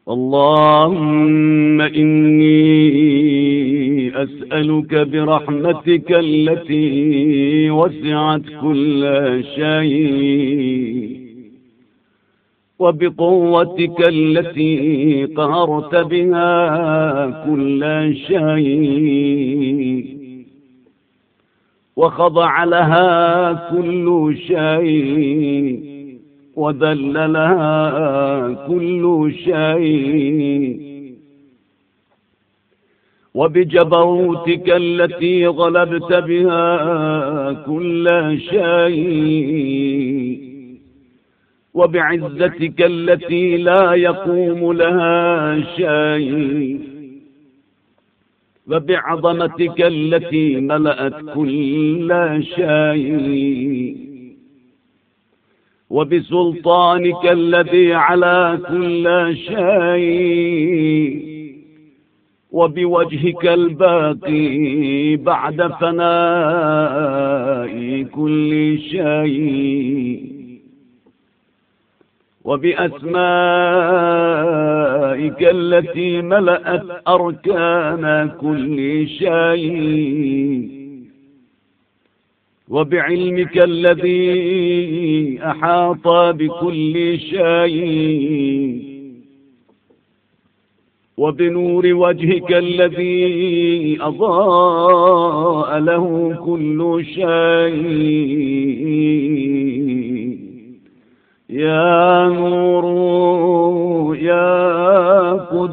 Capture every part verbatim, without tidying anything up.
اللهم إني أسألك برحمتك التي وسعت كل شيء وبقوتك التي قهرت بها كل شيء وخضع لها كل شيء وذل لها كل شيء وبجبروتك التي غلبت بها كل شيء وبعزتك التي لا يقوم لها شيء وبعظمتك التي ملأت كل شيء وبسلطانك الذي على كل شيء وبوجهك الباقي بعد فناء كل شيء وبأسمائك التي ملأت أركان كل شيء وبعلمك الذي أحاط بكل شيء وبنور وجهك الذي أضاء له كل شيء يا نور يا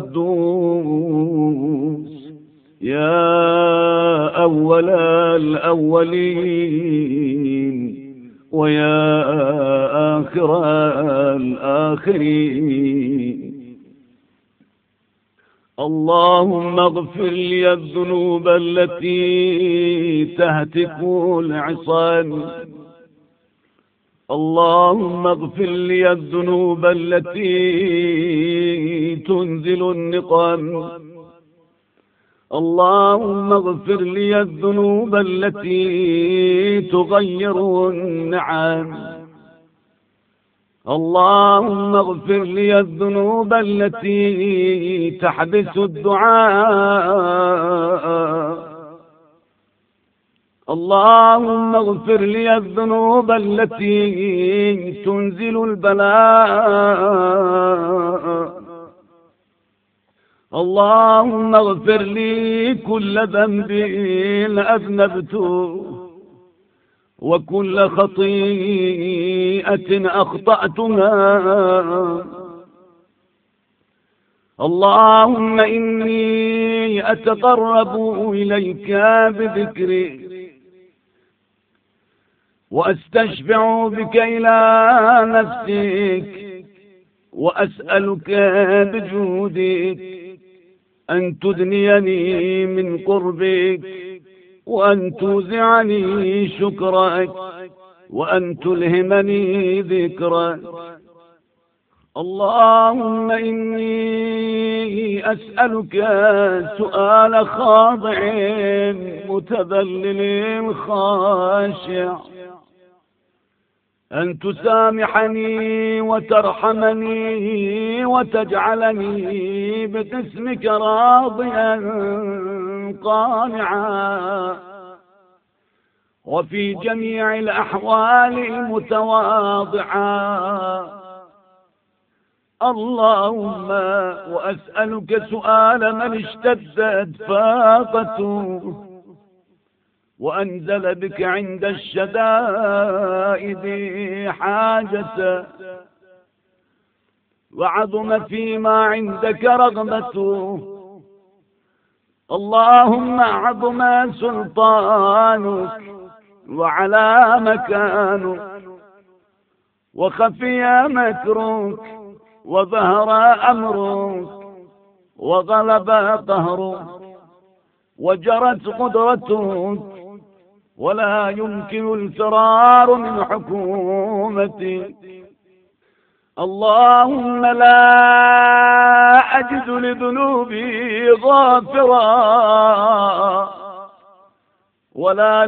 قدوس يا أول الأولين ويا آخر الآخرين اللهم اغفر لي الذنوب التي تهتك العصام اللهم اغفر لي الذنوب التي تنزل النقم اللهم اغفر لي الذنوب التي تغير النعم اللهم اغفر لي الذنوب التي تحبس الدعاء اللهم اغفر لي الذنوب التي تنزل البلاء اللهم اغفر لي كل ذنب أذنبته وكل خطيئة أخطأتها اللهم إني أتقرب إليك بذكري وأستشفع بك إلى نفسك وأسألك بجودك أن تدنيني من قربك وأن توزعني شكرك وأن تلهمني ذكرك اللهم إني أسألك سؤال خاضع متذلل خاشع أن تسامحني وترحمني وتجعلني باسمك راضيا قانعا وفي جميع الأحوال متواضعا اللهم وأسألك سؤال من اشتدت فاقته وأنزل بك عند الشدائد حاجته وعظم فيما عندك رغبته اللهم عظم سلطانك وعلى مكانك وخفي مكرك وظهر أمرك وغلب قهرك وجرت قدرتك ولا يمكن الفرار من حكومتك اللهم لا أجد لذنوبي غافرا ولا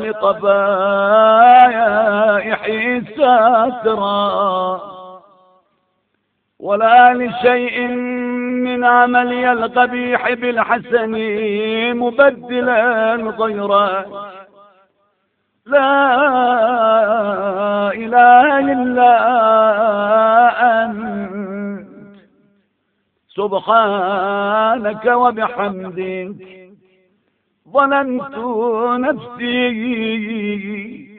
لقبائحي ساترا ولا لشيء من عملي القبيح بالحسن مبدلا غيره. لا إله إلا أنت سبحانك وبحمدك ظلمت نفسي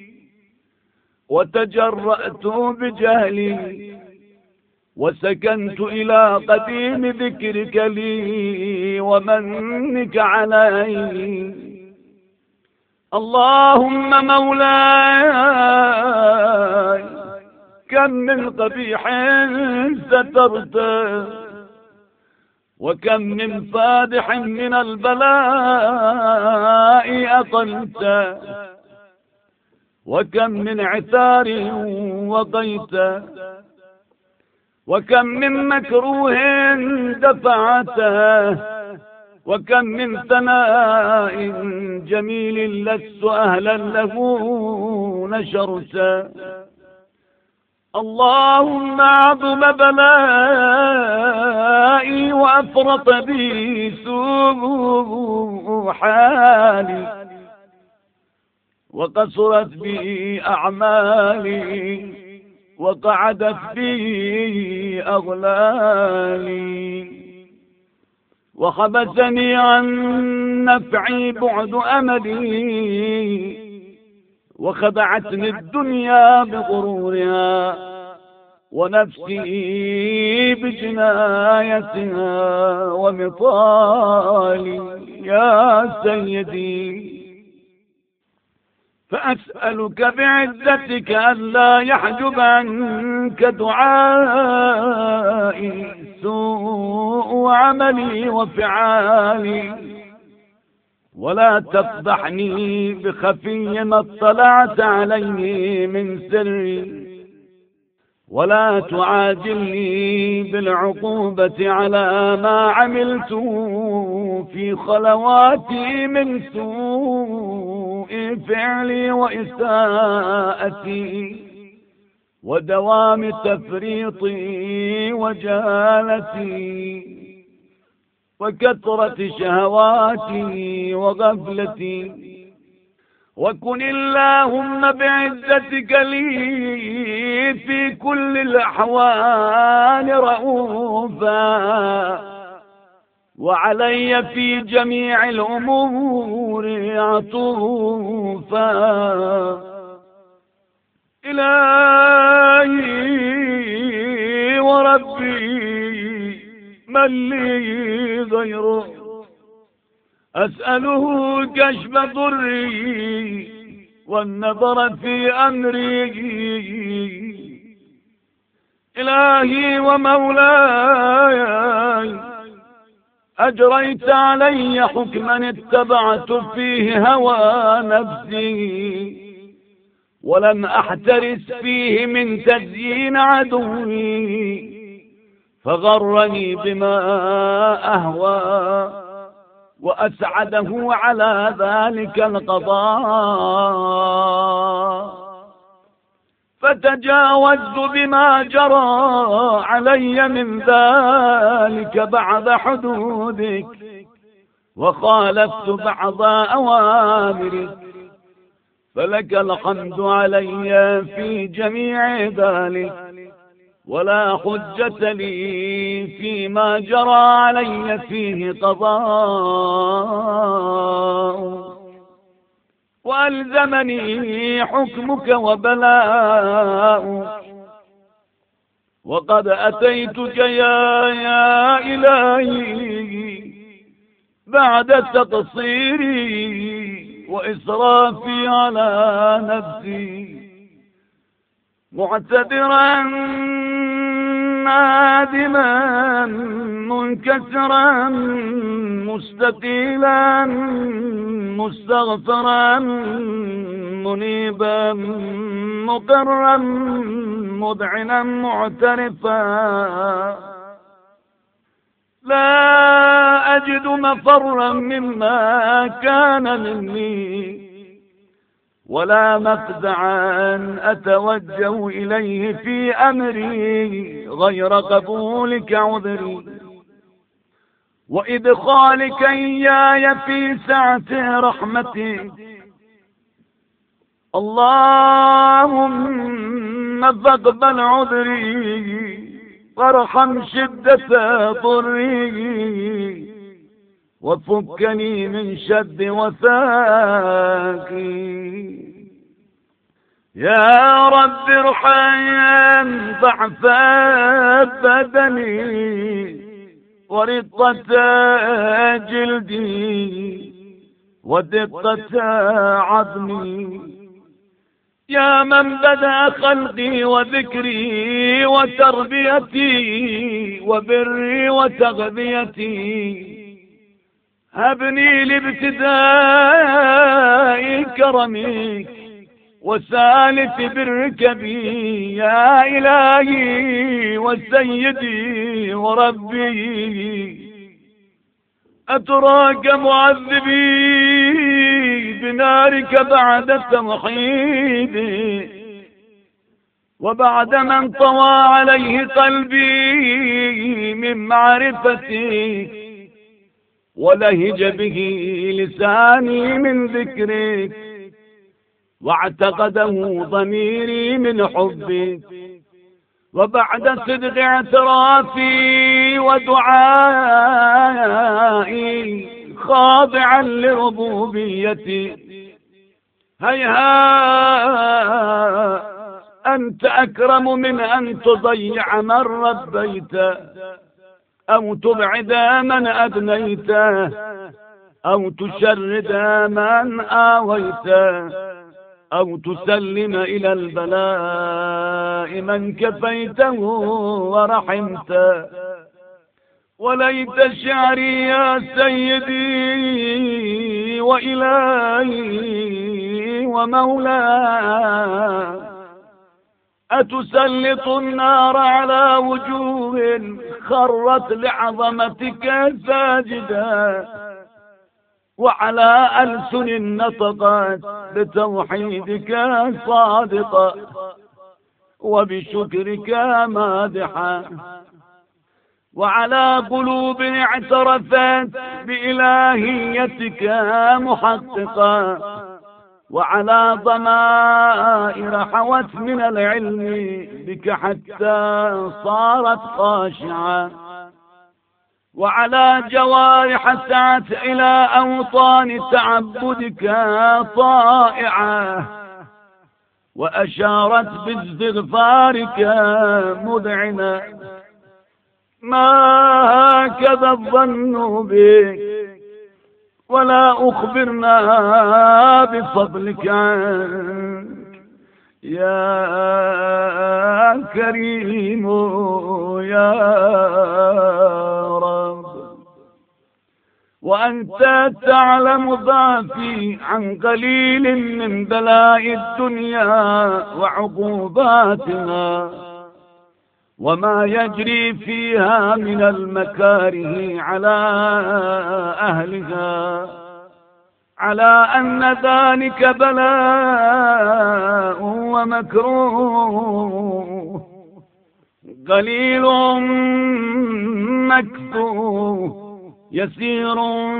وتجرأت بجهلي وسكنت إلى قديم ذكرك لي ومنك علي. اللهم مولاي كم من قبيح سترته وكم من فادح من البلاء أطلته وكم من عثار وضيته وكم من مكروه دفعته وكم من ثناء جميل لست أهلا له نشرته. اللهم عظم بلائي وأفرط بي سوء حالي وقصرت بي أعمالي وقعدت بي أغلالي وحبسني عن نفعي بعد أملي وخدعتني الدنيا بغرورها ونفسي بجنايتها ومطالي. يا سيدي فأسألك بعزتك ألا يحجب عنك دعائي سوء عملي وفعالي ولا تفضحني بخفي ما اطلعت عليه من سري ولا تعاجلني بالعقوبة على ما عملت في خلواتي من سوء فعلي وإساءتي ودوام تفريطي وجهالتي وكثرة شهواتي وغفلتي. وكن اللهم بعزتك لي في كل الأحوال رؤوفا وعلي في جميع الأمور عطوفا. إلهي وربي من لي غيره أسأله كشف ضري والنظر في أمري. إلهي ومولاي أجريت علي حكما اتبعت فيه هوى نفسي ولم أحترس فيه من تزيين عدوي فغرني بما أهوى وأسعده على ذلك القضاء. فتجاوزت بما جرى علي من ذلك بعد حدودك وخالفت بعض أوامرك فلك الحمد علي في جميع ذلك ولا حجة لي فيما جرى علي فيه قضاء. وألزمني حكمك وبلاء وقد أتيتك يا يا إلهي بعد تقصيري وإسرافي على نفسي معتذرا نادما منكسرا مستقيلا مستغفرا منيبا مقرا مذعنا معترفا. لا أجد مفرا مما كان مني ولا مفزعا أتوجه إليه في أمري غير قبولك عذري. وإدخالك إياي في سعة رحمتي. اللهم فاقبل عذري وارحم شدة ضري وفكني من شد وثاقي. يا رب ارحم ضعف بدني ورقة جلدي ودقة عظمي. يا من بدأ خلقي وذكري وتربيتي وبري وتغذيتي، هبني لابتداء كرمك وسالف برك بي يا إلهي وسيدي وربي. أتراك معذبي بنارك بعد التوحيد وبعد من طوى عليه قلبي من معرفتك ولهج به لساني من ذكرك واعتقده ضميري من حبك. وبعد صدق اعترافي ودعائي خاضعا لربوبيتي، هيها أنت أكرم من أن تضيع من ربيت أو تبعد من أدنيت أو تشرد من آويت أو تسلم إلى البلاء من كفيته ورحمت. وليت شعري يا سيدي وإلهي ومولاي أتسلط النار على وجوه خرت لعظمتك ساجدا وعلى ألسن نطقت بتوحيدك صادقا وبشكرك مادحا وعلى قلوب اعترفت بإلهيتك محققا وعلى ضمائر حوت من العلم بك حتى صارت خاشعة وعلى جوارح سعت إلى أوطان تعبدك طائعة وأشارت باستغفارك مذعنة. ما هكذا الظن بك ولا أخبرنا بفضلك عنك يا كريم يا رب. وأنت تعلم ضعفي عن قليل من بلاء الدنيا وعقوباتها وما يجري فيها من المكاره على أهلها، على أن ذلك بلاء ومكروه قليل مكثوه يسير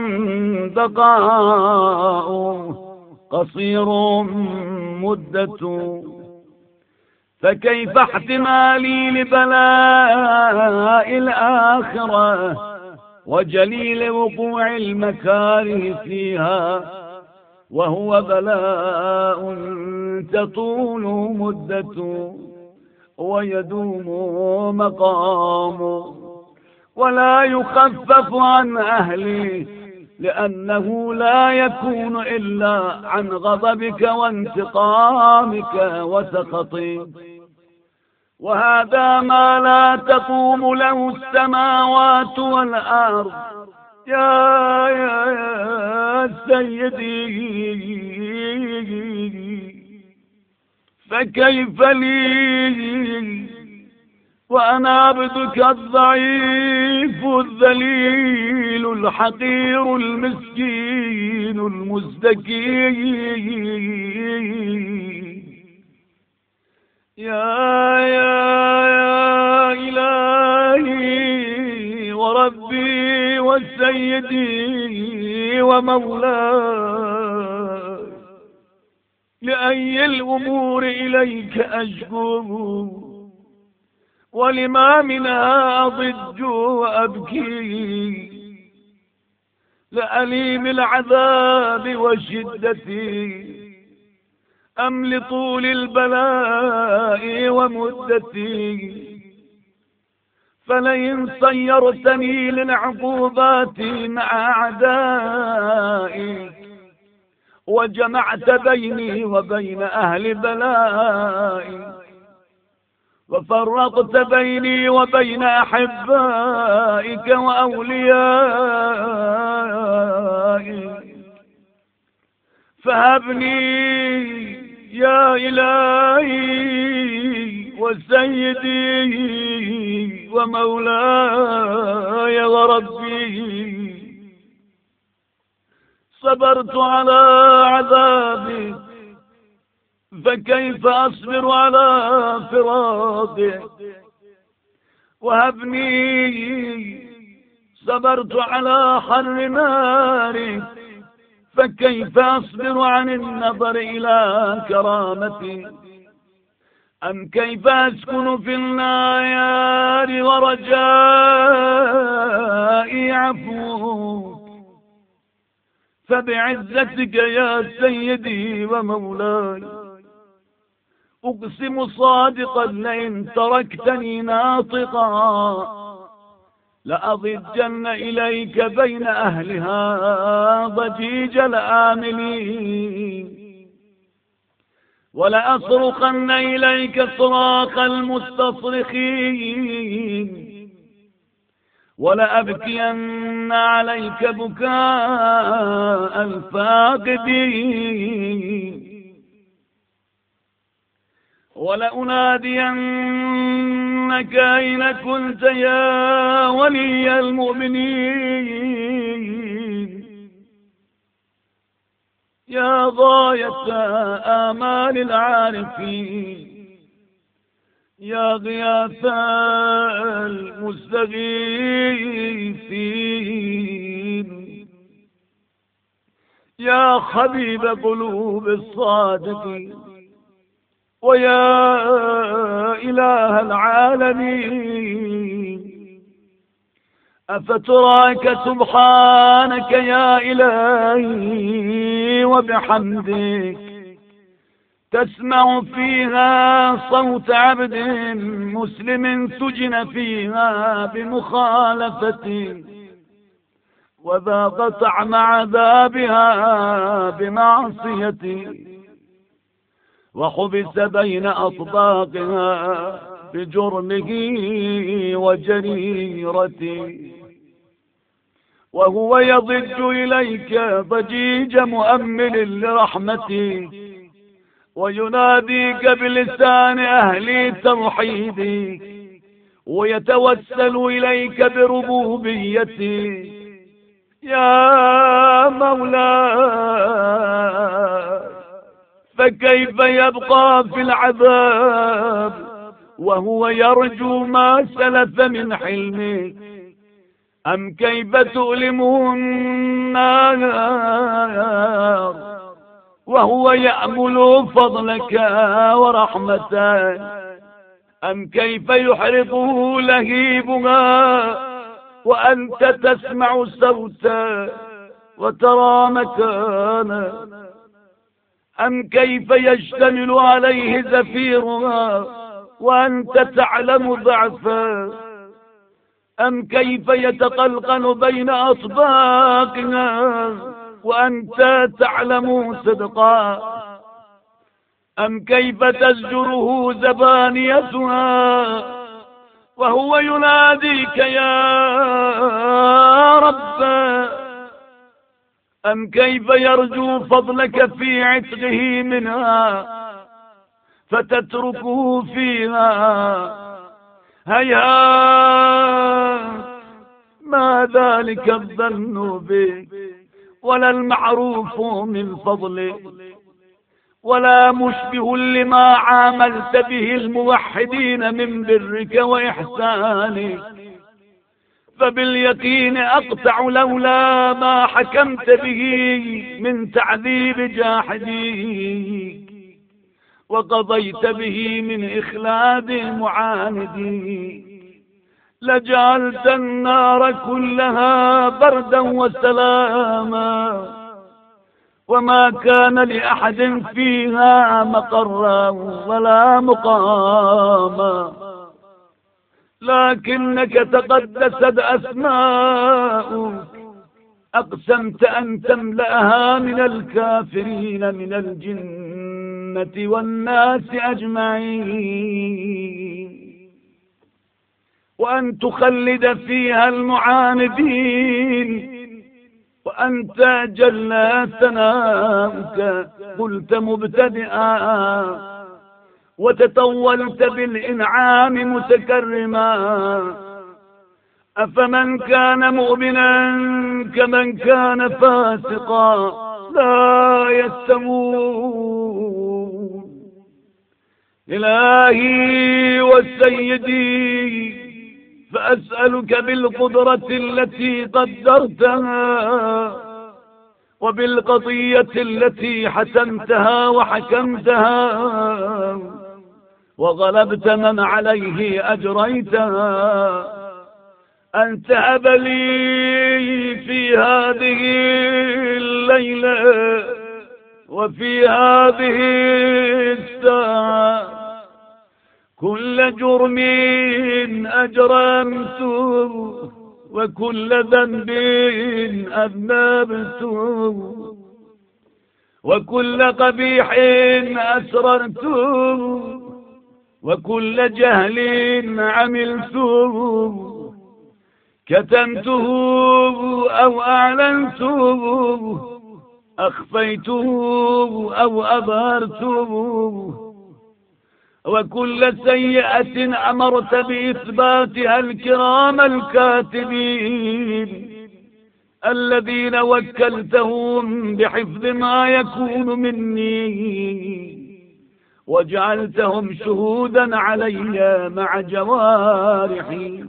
بقاء قصير مدة. فكيف احتمالي لبلاء الآخرة وجليل وقوع المكاره فيها وهو بلاء تطول مدة ويدوم مقام ولا يخفف عن أهلي، لأنه لا يكون إلا عن غضبك وانتقامك وسخطك. وهذا ما لا تقوم له السماوات والأرض يا يا سيدي. فكيف لي وأنا عبدك الضعيف الذليل الحقير المسكين المزدكي. يا يا يا إلهي ورب وربي وسيدي ومولاي، لأي الأمور إليك أشكو، ولما منها أضج وأبكي، لأليم العذاب وشدتي أم لطول البلاء ومدتي، فلئن صيرتني للعقوبات مع أعدائي، وجمعت بيني وبين أهل بلائي، وفرقت بيني وبين أحبائك وأوليائي، فهبني يا إلهي وسيدي ومولاي وربي. صبرت على عذابك فكيف أصبر على فراقك، وهبني صبرت على حر نارك فكيف أصبر عن النظر إلى كرامتي، أم كيف أسكن في النار ورجائي عفوك، فبعزتك يا سيدي ومولاي أقسم صادقا لئن تركتني ناطقا لأضجن إليك بين أهلها ضجيج الآملين، ولأصرخن إليك صراخ المستصرخين، ولأبكين عليك بكاء الفاقدين، ولأنادينك أين كنت يا ولي المؤمنين، يا غاية آمال العارفين، يا غياث المستغيثين، يا حبيب قلوب الصادقين، ويا إله العالمين. أفتراك سبحانك يا إلهي وبحمدك تسمع فيها صوت عبد مسلم سجن فيها بمخالفة، وذاق طعم عذابها بمعصية، وحبس بين أطباقها بجرمه وجريرته، وهو يضج إليك ضجيج مؤمل لرحمته، ويناديك بلسان أهل توحيدك، ويتوسل إليك بربوبيته. يا مولاي فكيف يبقى في العذاب وهو يرجو ما سلف من حلمك، أم كيف تؤلمه النار وهو يأمل فضلك ورحمتك، أم كيف يحرقه لهيبها وأنت تسمع صوتا وترى مكانا، أم كيف يشتمل عليه زفيرها وأنت تعلم ضعفا، أم كيف يتقلقل بين أطباقها وأنت تعلم صدقا، أم كيف تزجره زبانيتها وهو يناديك يا رب، أم كيف يرجو فضلك في عتقه منها فتتركه فيها. هيهات ما ذلك الظن بك ولا المعروف من فضلك، ولا مشبه لما عاملت به الموحدين من برك وإحسانك، فباليقين أقطع لولا ما حكمت به من تعذيب جاحديك، وقضيت به من إخلاد معانديك، لجعلت النار كلها بردا وسلاما، وما كان لأحد فيها مقرا ولا مقاما، لكنك تقدست أسماؤك أقسمت أن تملأها من الكافرين من الجنة والناس أجمعين، وأن تخلد فيها المعاندين، وأنت جل ثناؤك قلت مبتدئا، وتطولت بالإنعام متكرما، أفمن كان مؤمنا كمن كان فاسقا لا يستوون. إلهي وسيدي، فأسألك بالقدرة التي قدرتها، وبالقضية التي حسمتها وحكمتها، وغلبت من عليه أجريتها، أن تهب لي في هذه الليلة وفي هذه الساعة كل جرم أجرمته، وكل ذنب أذنبته، وكل قبيح أسررته، وكل جهل عملته، كتمته أو أعلنته، أخفيته أو أظهرته، وكل سيئة أمرت بإثباتها الكرام الكاتبين الذين وكلتهم بحفظ ما يكون مني، وجعلتهم شهودا علي مع جوارحي،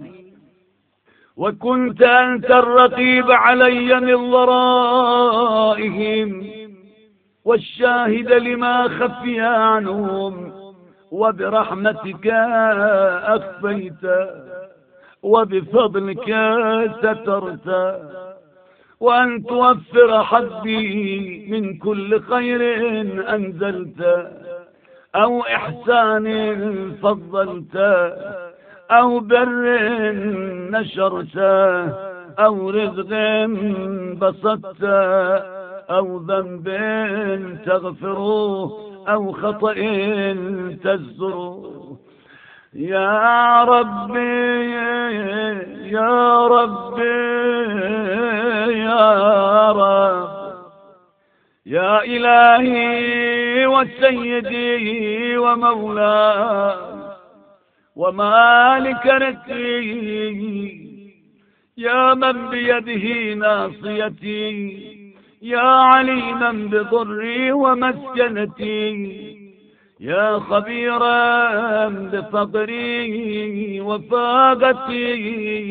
وكنت أنت الرقيب علي من ورائهم، والشاهد لما خفي عنهم، وبرحمتك أخفيت، وبفضلك سترت، وأن توفر حظي من كل خير أنزلت، أو إحسان فضلت، أو بر نشرت، أو رزق بسطت، أو ذنب تغفره، أو خطأ تزره. يا ربي يا ربي يا رب، يا إلهي وسيدي ومولاي ومالك رزقي، يا من بيده ناصيتي، يا عليما بضري ومسكنتي، يا خبيرا بفقري وفاقتي،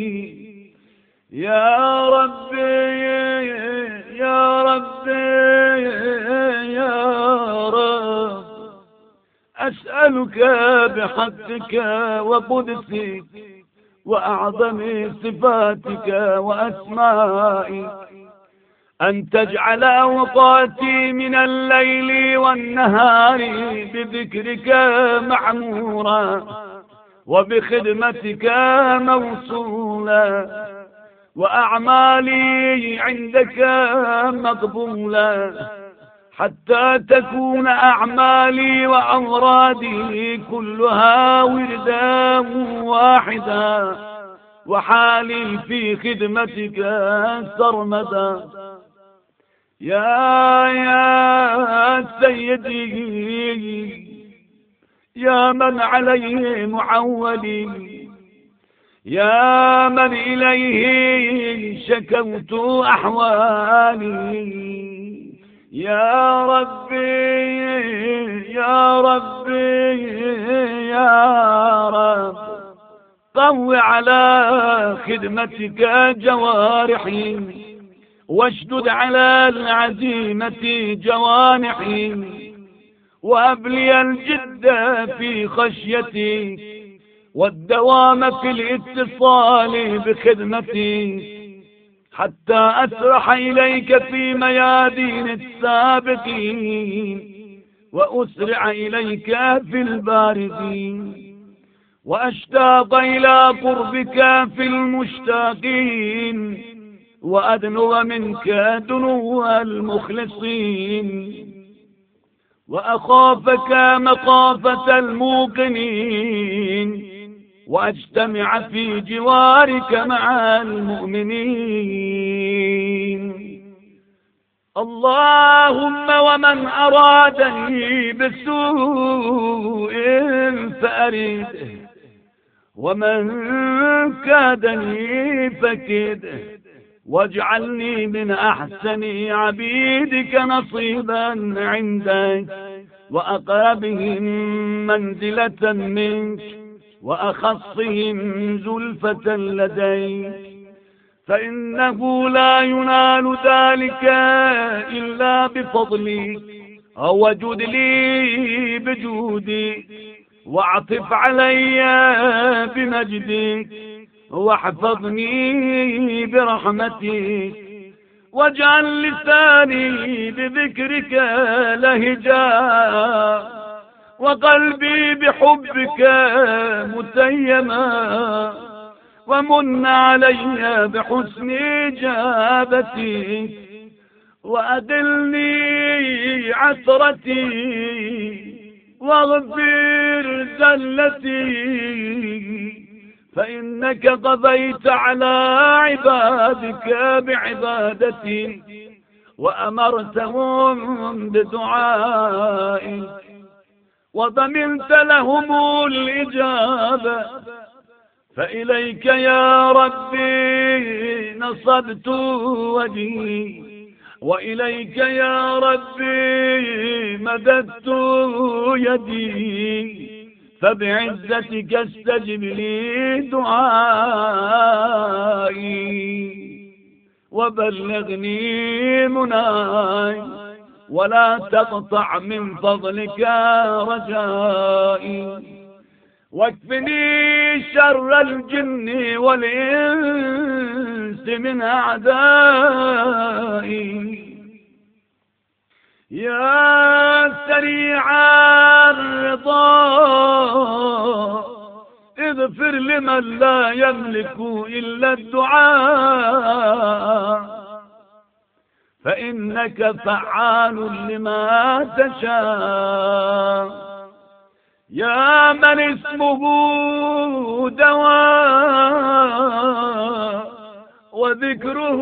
يا ربي يا ربي يا رب، أسألك بحقك وقدسك وأعظم صفاتك وأسمائك أن تجعل أوقاتي من الليل والنهار بذكرك معمورا، وبخدمتك موصولا، وأعمالي عندك مقبولا، حتى تكون أعمالي وأورادي كلها وردا واحدا، وحالي في خدمتك سرمدا. يا يا سيدي، يا من عليه معولي، يا من إليه شكوت أحوالي، يا ربي يا ربي يا رب، قو على خدمتك جوارحي، واشدد على العزيمة جوانحي، وأبلي الجد في خشيتي، والدوام في الاتصال بخدمتي، حتى أسرح إليك في ميادين السابقين، وأسرع إليك في البارزين، وأشتاق إلى قربك في المشتاقين، وأدنو منك دنو المخلصين، وأخافك مخافة الموقنين، وأجتمع في جوارك مع المؤمنين. اللهم ومن أرادني بسوء فأرده، ومن كادني فكده، واجعلني من أحسن عبيدك نصيبا عندك، وأقربهم منزلة منك، وأخصهم زلفة لديك، فإنه لا ينال ذلك إلا بفضلي، أو جد لي بجودي، واعطف علي بمجدك، واحفظني برحمتك، واجعل لساني بذكرك لهجا، وقلبي بحبك متيما، ومن علي بحسن إجابتك، وأدلني عثرتي، واغفر زلتي، فإنك قضيت على عبادك بعبادتي، وأمرتهم بدعائك، وضمنت لهم الإجابة، فإليك يا ربي نصبت وجهي، وإليك يا ربي مددت يدي، فبعزتك استجب لي دعائي، وبلغني مناي، ولا تقطع من فضلك رجائي، واكفني شر الجن والإنس من أعدائي، يا سريع الرضا اغفر لمن لا يملك إلا الدعاء، فإنك فعال لما تشاء، يا من اسمه دواء، وذكره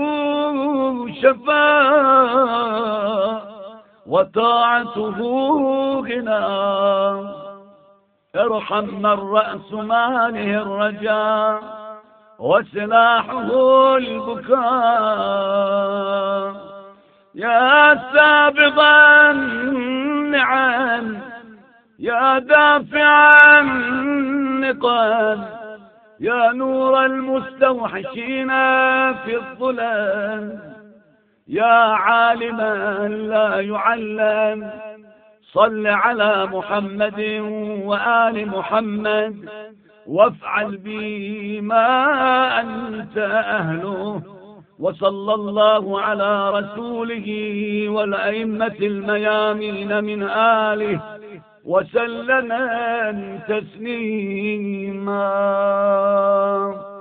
شفاء، وطاعته غنى، ارحم من رأس ماله الرجاء، وسلاحه البكاء، يا سابغا النعم، يا دافعا النقم، يا نور المستوحشين في الظلام، يا عالما لا يعلم، صل على محمد وآل محمد، وافعل بي ما أنت أهله، وصلى الله على رسوله والأئمة الميامين من آله، وسلم تسليما.